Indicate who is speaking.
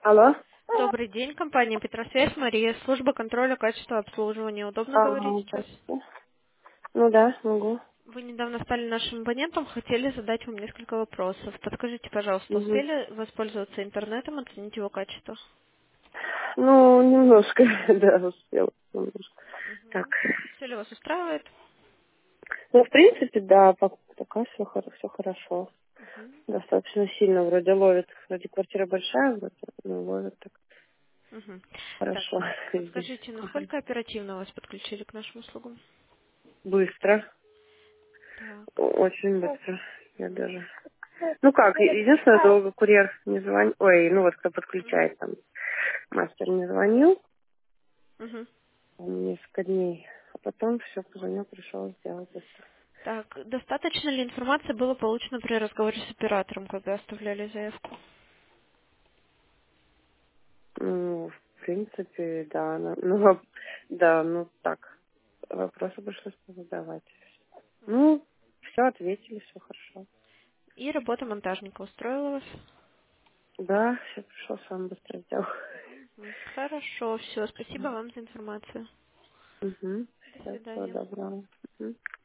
Speaker 1: Алло?
Speaker 2: Добрый день, компания Петросвязь, Мария, служба контроля качества обслуживания. Удобно говорить сейчас?
Speaker 1: Здравствуйте. Ну да, могу.
Speaker 2: Вы недавно стали нашим абонентом, хотели задать вам несколько вопросов. Подскажите, пожалуйста,
Speaker 1: Мгм.
Speaker 2: успели воспользоваться интернетом, оценить его качество?
Speaker 1: Ну, немножко, да, успела. Немножко. Так.
Speaker 2: Все ли вас устраивает?
Speaker 1: Ну, в принципе, да, пока все хорошо. Достаточно сильно вроде ловит. Вроде квартира большая, вроде, но ловит так
Speaker 2: Мгм. Так,
Speaker 1: хорошо здесь.
Speaker 2: подскажите,
Speaker 1: Ага.
Speaker 2: насколько оперативно вас подключили к нашим услугам?
Speaker 1: Быстро.
Speaker 2: Так.
Speaker 1: Очень быстро. Я даже... Ну как, единственное, долго курьер не звонил. Ой, ну вот кто подключает там. Мастер не звонил.
Speaker 2: Мгм.
Speaker 1: Несколько дней. А потом все, позвонил, пришел, сделал быстро.
Speaker 2: Так, достаточно ли информации было получено при разговоре с оператором, когда оставляли заявку?
Speaker 1: Ну, в принципе, да. Да, ну так. Вопросы пришлось задавать. Ну, все ответили, все хорошо.
Speaker 2: И работа монтажника устроила вас?
Speaker 1: Да, все пришло, сам быстро сделал.
Speaker 2: Хорошо, все. Спасибо вам за информацию.
Speaker 1: Угу.
Speaker 2: До
Speaker 1: Все, всего
Speaker 2: свидания.
Speaker 1: доброго. Мгм.